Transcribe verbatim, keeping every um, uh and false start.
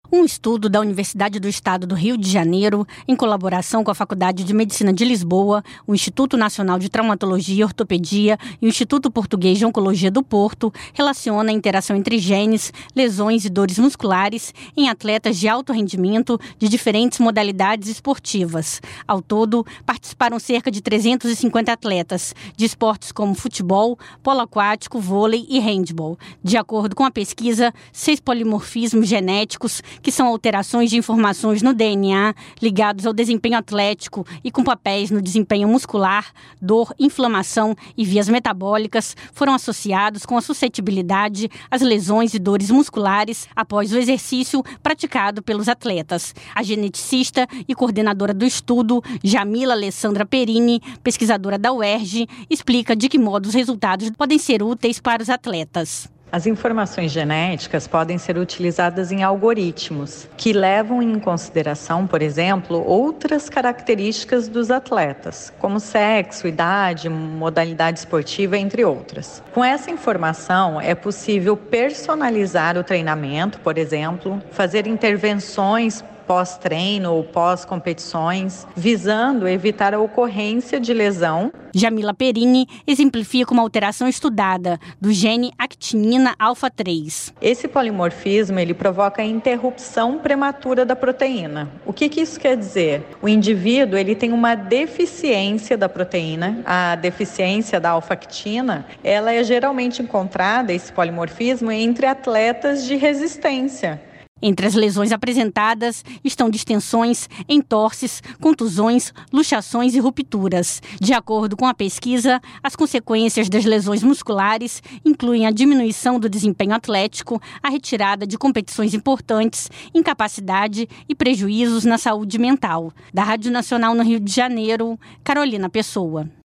Um estudo da Universidade do Estado do Rio de Janeiro, em colaboração com a Faculdade de Medicina de Lisboa, o Instituto Nacional de Traumatologia e Ortopedia e o Instituto Português de Oncologia do Porto, relaciona a interação entre genes, lesões e dores musculares em atletas de alto rendimento de diferentes modalidades esportivas. Ao todo, participaram cerca de trezentos e cinquenta atletas de esportes como futebol, polo aquático, vôlei e handball. De acordo com a pesquisa, seis polimorfismos genéticos, que são alterações de informações no D N A ligados ao desempenho atlético e com papéis no desempenho muscular, dor, inflamação e vias metabólicas, foram associados com a suscetibilidade às lesões e dores musculares após o exercício praticado pelos atletas. A geneticista e coordenadora do estudo, Jamila Alessandra Perini, pesquisadora da U E R J, explica de que modo os resultados podem ser úteis para os atletas. As informações genéticas podem ser utilizadas em algoritmos que levam em consideração, por exemplo, outras características dos atletas, como sexo, idade, modalidade esportiva, entre outras. Com essa informação, é possível personalizar o treinamento, por exemplo, fazer intervenções pós-treino ou pós-competições, visando evitar a ocorrência de lesão. Jamila Perini exemplifica uma alteração estudada do gene actinina alfa três. Esse polimorfismo ele provoca a interrupção prematura da proteína. O que, que isso quer dizer? O indivíduo ele tem uma deficiência da proteína. A deficiência da alfa-actina, ela é geralmente encontrada, esse polimorfismo, entre atletas de resistência. Entre as lesões apresentadas estão distensões, entorses, contusões, luxações e rupturas. De acordo com a pesquisa, as consequências das lesões musculares incluem a diminuição do desempenho atlético, a retirada de competições importantes, incapacidade e prejuízos na saúde mental. Da Rádio Nacional no Rio de Janeiro, Carolina Pessoa.